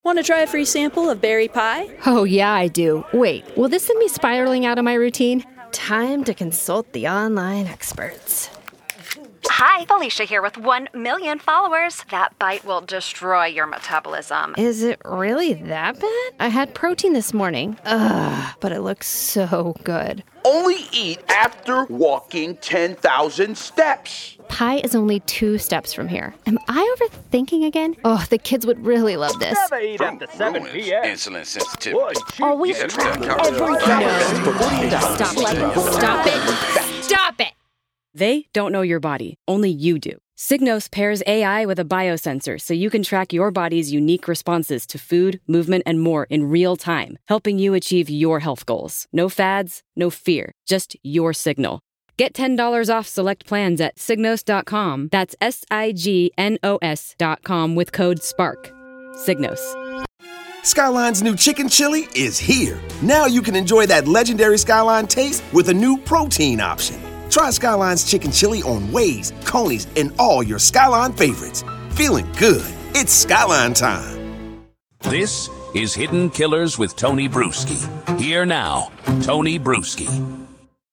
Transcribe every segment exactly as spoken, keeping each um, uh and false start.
Want to try a free sample of berry pie? Oh, yeah, I do. Wait, will this send me spiraling out of my routine? Time to consult the online experts. Hi, Felicia here with one million followers. That bite will destroy your metabolism. Is it really that bad? I had protein this morning. Ugh, but it looks so good. Only eat after walking ten thousand steps. Pie is only two steps from here. Am I overthinking again? Oh, the kids would really love this. Never eat after seven p.m. Insulin sensitivity. Always Yeah, track that's every got- calorie. Stop it. Stop it. Stop it. They don't know your body, only you do. Signos pairs A I with a biosensor so you can track your body's unique responses to food, movement, and more in real time, helping you achieve your health goals. No fads, no fear, just your signal. Get ten dollars off select plans at signos dot com. That's S I G N O S dot com with code SPARK. Signos. Skyline's new chicken chili is here. Now you can enjoy that legendary Skyline taste with a new protein option. Try Skyline's chicken chili on Waze, Coney's, and all your Skyline favorites. Feeling good. It's Skyline time. This is Hidden Killers with Tony Bruschi. Here now, Tony Bruschi.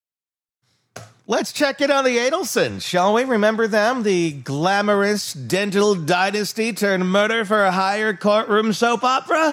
Let's check in on the Adelsons, shall we? Remember them? The glamorous dental dynasty turned murder for a hire courtroom soap opera?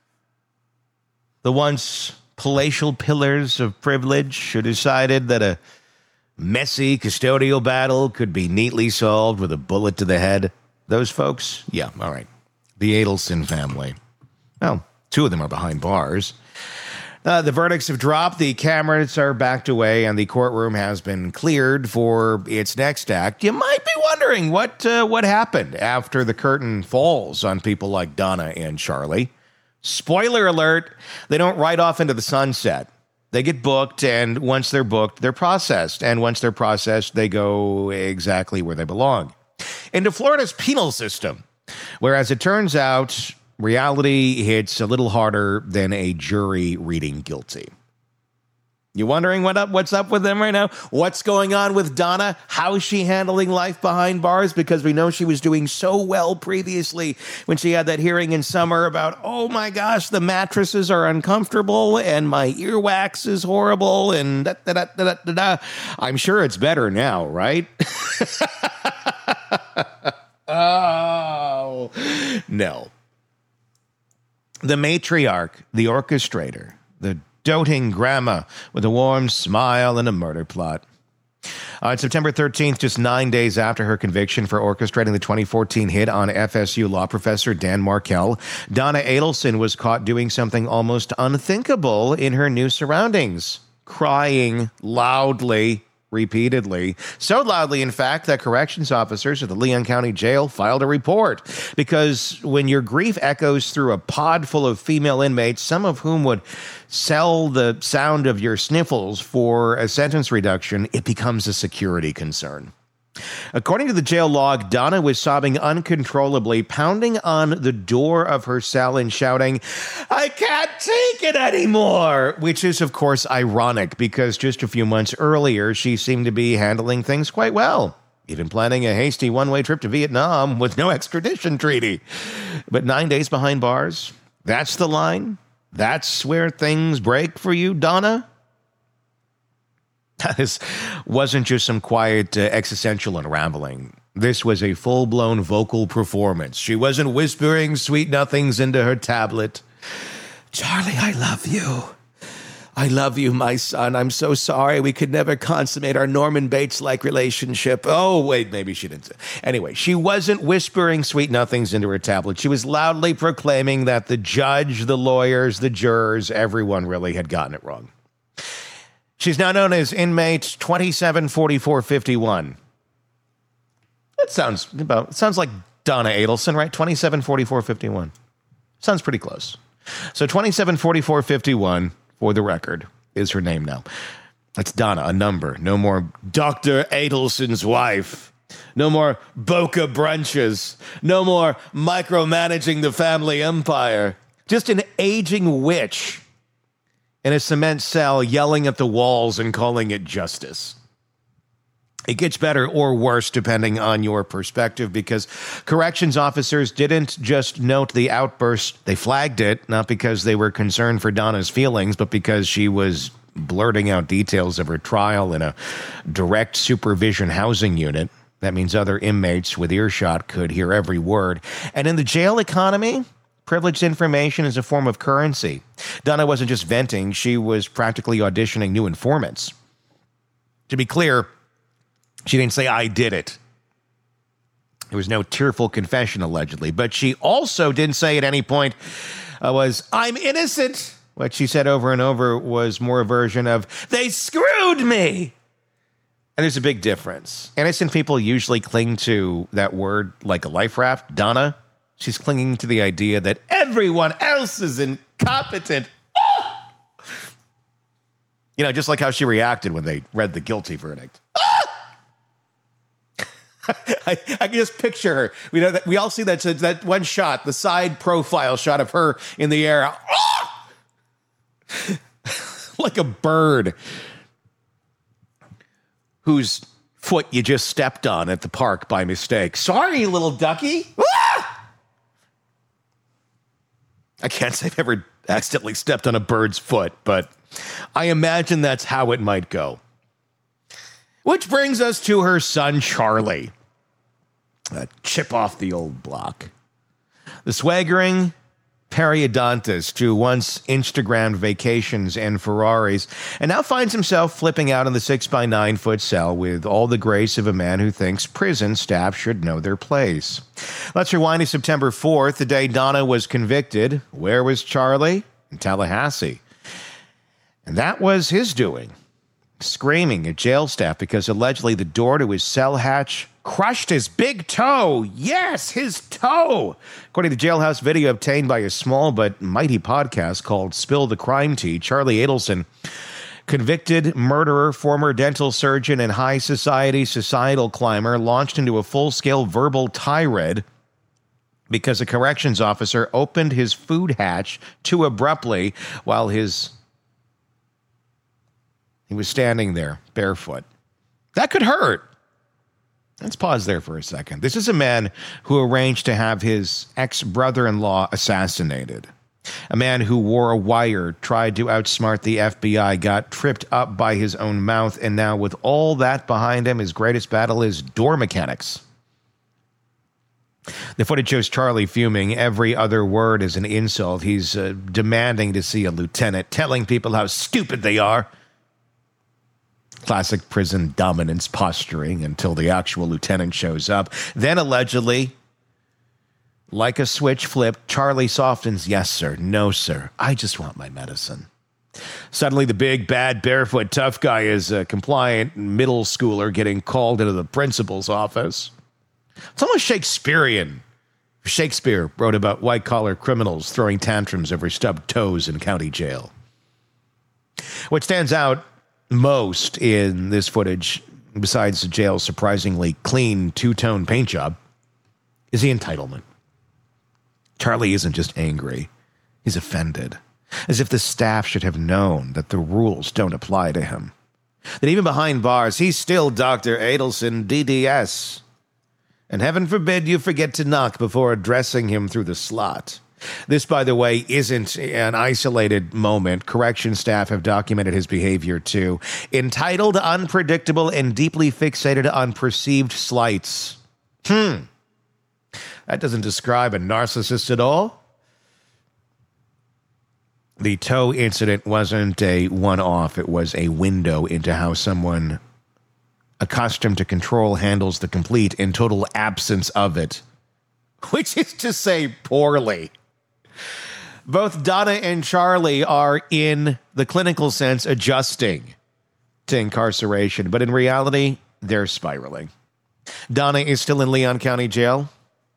The once palatial pillars of privilege who decided that a messy custodial battle could be neatly solved with a bullet to the head. Those folks? Yeah, all right. The Adelson family. Well, two of them are behind bars. Uh, the verdicts have dropped, the cameras are backed away, and the courtroom has been cleared for its next act. You might be wondering what uh, what happened after the curtain falls on people like Donna and Charlie. Spoiler alert, they don't ride off into the sunset. They get booked, and once they're booked, they're processed. And once they're processed, they go exactly where they belong. Into Florida's penal system, where, as it turns out, reality hits a little harder than a jury reading guilty. You wondering what up? What's up with them right now? What's going on with Donna? How is she handling life behind bars? Because we know she was doing so well previously when she had that hearing in summer about, oh my gosh, the mattresses are uncomfortable and my earwax is horrible and da da da da da da. I'm sure it's better now, right? Oh, no. The matriarch, the orchestrator, the doting grandma with a warm smile and a murder plot. On September thirteenth, just nine days after her conviction for orchestrating the twenty fourteen hit on F S U law professor Dan Markel, Donna Adelson was caught doing something almost unthinkable in her new surroundings, crying loudly, repeatedly. So loudly, in fact, that corrections officers at the Leon County Jail filed a report. Because when your grief echoes through a pod full of female inmates, some of whom would sell the sound of your sniffles for a sentence reduction, it becomes a security concern. According to the jail log, Donna was sobbing uncontrollably, pounding on the door of her cell and shouting, "I can't take it anymore!" Which is, of course, ironic because just a few months earlier, she seemed to be handling things quite well, even planning a hasty one-way trip to Vietnam with no extradition treaty. But nine days behind bars, that's the line? That's where things break for you, Donna? This wasn't just some quiet uh, existential unraveling. This was a full-blown vocal performance. She wasn't whispering sweet nothings into her tablet. "Charlie, I love you. I love you, my son. I'm so sorry we could never consummate our Norman Bates-like relationship." Oh, wait, maybe she didn't say. Anyway, she wasn't whispering sweet nothings into her tablet. She was loudly proclaiming that the judge, the lawyers, the jurors, everyone really had gotten it wrong. She's now known as inmate twenty-seven forty-four fifty-one. That sounds about sounds like Donna Adelson, right? twenty-seven forty-four fifty-one. Sounds pretty close. So twenty-seven forty-four fifty-one, for the record, is her name now. That's Donna, a number. No more Doctor Adelson's wife. No more Boca brunches. No more micromanaging the family empire. Just an aging witch in a cement cell yelling at the walls and calling it justice. It gets better or worse depending on your perspective, because corrections officers didn't just note the outburst. They flagged it, not because they were concerned for Donna's feelings, but because she was blurting out details of her trial in a direct supervision housing unit. That means other inmates with earshot could hear every word. And in the jail economy, privileged information is a form of currency. Donna wasn't just venting, she was practically auditioning new informants. To be clear, she didn't say, "I did it." There was no tearful confession, allegedly. But she also didn't say at any point uh, was, "I'm innocent." What she said over and over was more a version of, "They screwed me." And there's a big difference. Innocent people usually cling to that word like a life raft. Donna, she's clinging to the idea that everyone else is incompetent. Ah! You know, just like how she reacted when they read the guilty verdict. Ah! I, I can just picture her. We know that we all see that that one shot, the side profile shot of her in the air, ah! Like a bird whose foot you just stepped on at the park by mistake. Sorry, little ducky. Ah! I can't say I've ever accidentally stepped on a bird's foot, but I imagine that's how it might go. Which brings us to her son, Charlie. A chip off the old block. The swaggering periodontist who once Instagrammed vacations and Ferraris and now finds himself flipping out in the six by nine foot cell with all the grace of a man who thinks prison staff should know their place. Let's rewind to September fourth, the day Donna was convicted. Where was Charlie? In Tallahassee. And that was his doing. Screaming at jail staff because allegedly the door to his cell hatch crushed his big toe. Yes, his toe. According to jailhouse video obtained by a small but mighty podcast called Spill the Crime Tea, Charlie Adelson, convicted murderer, former dental surgeon, and high society societal climber, launched into a full-scale verbal tirade because a corrections officer opened his food hatch too abruptly while his he was standing there barefoot. That could hurt. Let's pause there for a second. This is a man who arranged to have his ex-brother-in-law assassinated. A man who wore a wire, tried to outsmart the F B I, got tripped up by his own mouth, and now with all that behind him, his greatest battle is door mechanics. The footage shows Charlie fuming. Every other word is an insult. He's uh, demanding to see a lieutenant, telling people how stupid they are. Classic prison dominance posturing until the actual lieutenant shows up. Then, allegedly, like a switch flipped, Charlie softens. "Yes, sir. No, sir. I just want my medicine." Suddenly, the big, bad, barefoot, tough guy is a compliant middle schooler getting called into the principal's office. It's almost Shakespearean. Shakespeare wrote about white-collar criminals throwing tantrums over stubbed toes in county jail. What stands out most in this footage, besides the jail's surprisingly clean two-tone paint job, is the entitlement. Charlie isn't just angry. He's offended. As if the staff should have known that the rules don't apply to him. That even behind bars, he's still Doctor Adelson, D D S. And heaven forbid you forget to knock before addressing him through the slot. This, by the way, isn't an isolated moment. Correction staff have documented his behavior, too. Entitled, unpredictable, and deeply fixated on perceived slights. Hmm. That doesn't describe a narcissist at all. The toe incident wasn't a one-off. It was a window into how someone accustomed to control handles the complete and total absence of it. Which is to say poorly. Both Donna and Charlie are, in the clinical sense, adjusting to incarceration, but in reality, they're spiraling. Donna is still in Leon County Jail.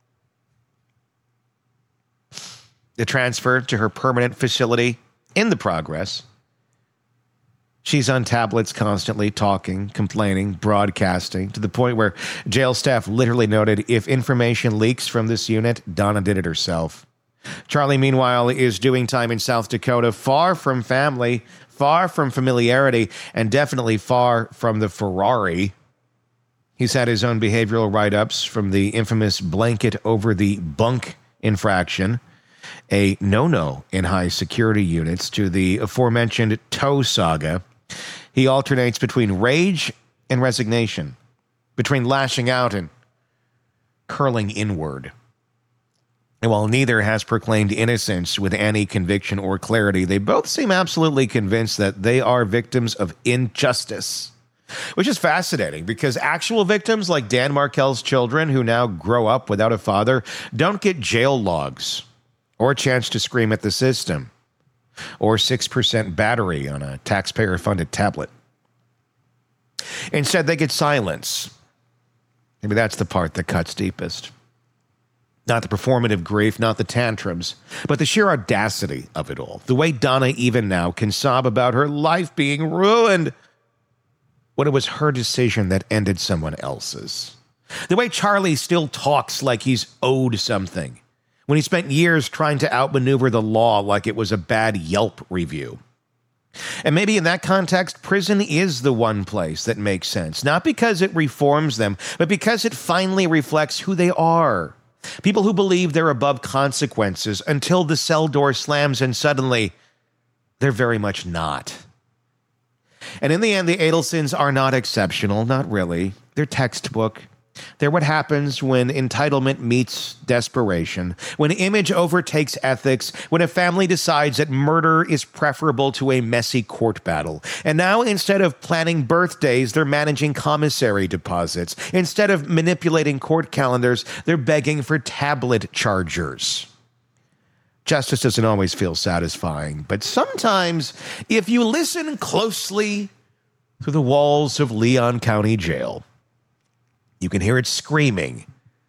The transfer to her permanent facility in the progress. She's on tablets constantly, talking, complaining, broadcasting, to the point where jail staff literally noted, if information leaks from this unit, Donna did it herself. Charlie, meanwhile, is doing time in South Dakota, far from family, far from familiarity, and definitely far from the Ferrari He's had his own behavioral write-ups, from the infamous blanket over the bunk infraction, a no-no in high security units, to the aforementioned toe saga. He alternates between rage and resignation, between lashing out and curling inward. And while neither has proclaimed innocence with any conviction or clarity, they both seem absolutely convinced that they are victims of injustice. Which is fascinating, because actual victims like Dan Markel's children, who now grow up without a father, don't get jail logs or a chance to scream at the system or six percent battery on a taxpayer-funded tablet. Instead, they get silence. Maybe that's the part that cuts deepest. Not the performative grief, not the tantrums, but the sheer audacity of it all. The way Donna even now can sob about her life being ruined when it was her decision that ended someone else's. The way Charlie still talks like he's owed something, when he spent years trying to outmaneuver the law like it was a bad Yelp review. And maybe in that context, prison is the one place that makes sense. Not because it reforms them, but because it finally reflects who they are. People who believe they're above consequences until the cell door slams and suddenly they're very much not. And in the end, the Adelsons are not exceptional, not really. They're textbook. They're what happens when entitlement meets desperation, when image overtakes ethics, when a family decides that murder is preferable to a messy court battle. And now, instead of planning birthdays, they're managing commissary deposits. Instead of manipulating court calendars, they're begging for tablet chargers. Justice doesn't always feel satisfying, but sometimes, if you listen closely through the walls of Leon County Jail, you can hear it screaming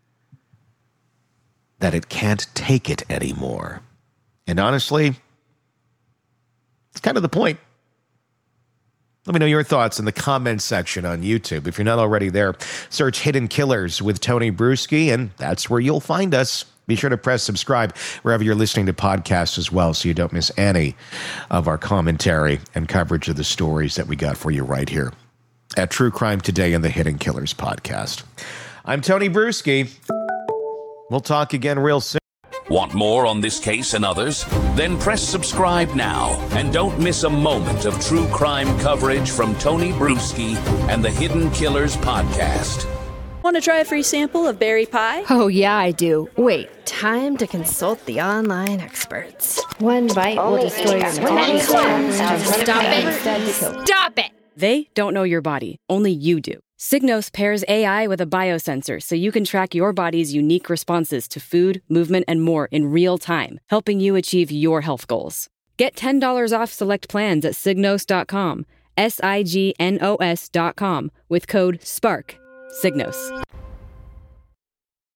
that it can't take it anymore. And honestly, it's kind of the point. Let me know your thoughts in the comments section on YouTube. If you're not already there, search Hidden Killers with Tony Bruschi, and that's where you'll find us. Be sure to press subscribe wherever you're listening to podcasts as well, so you don't miss any of our commentary and coverage of the stories that we got for you right here at True Crime Today and the Hidden Killers podcast. I'm Tony Bruschi. We'll talk again real soon. Want more on this case and others? Then press subscribe now and don't miss a moment of true crime coverage from Tony Bruschi and the Hidden Killers podcast. Want to try a free sample of berry pie? Oh, yeah, I do. Wait, time to consult the online experts. One bite will destroy your metabolism. Stop it! Stop it! They don't know your body. Only you do. Signos pairs A I with a biosensor so you can track your body's unique responses to food, movement, and more in real time, helping you achieve your health goals. Get ten dollars off select plans at signos dot com, S I G N O S dot com, with code SPARK. Signos.